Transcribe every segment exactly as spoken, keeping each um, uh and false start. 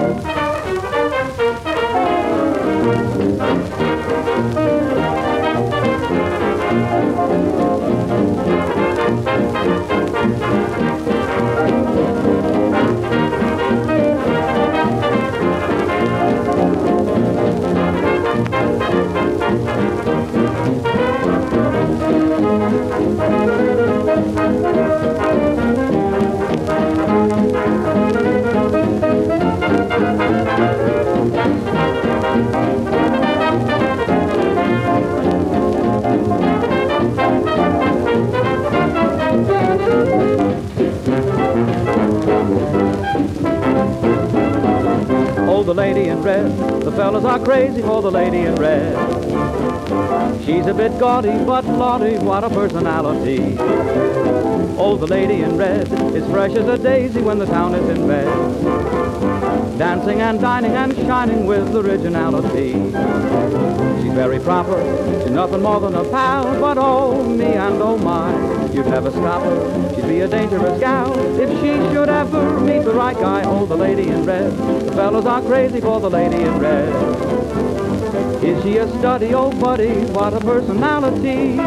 Oh, the lady in red, the fellas are crazy for the lady in red. She's a bit gaudy, but Lottie, what a personality. Oh, the lady in red is fresh as a daisy when the town is in bed, dancing and dining and shining with originality. She's very proper, she's nothing more than a pal, but oh me and oh my, you'd never stop her, she'd be a dangerous gal if she should ever meet the right guy. Oh, the lady in red, the fellows are crazy for the lady in red. Is she a study, oh buddy, what a personality.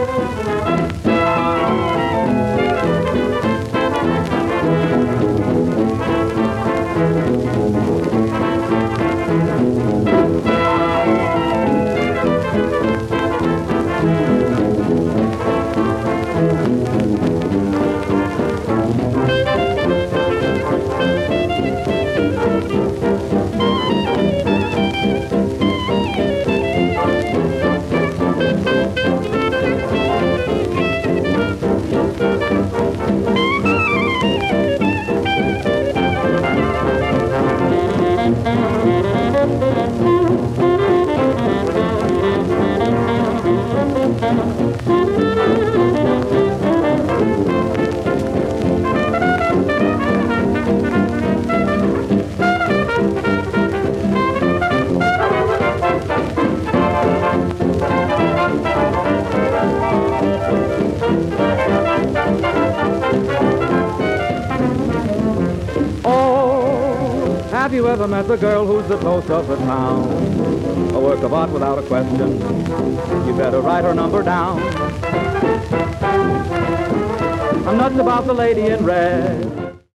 Have you ever met the girl who's the toast of the town? A work of art without a question. You better write her number down. I'm nuts about the lady in red.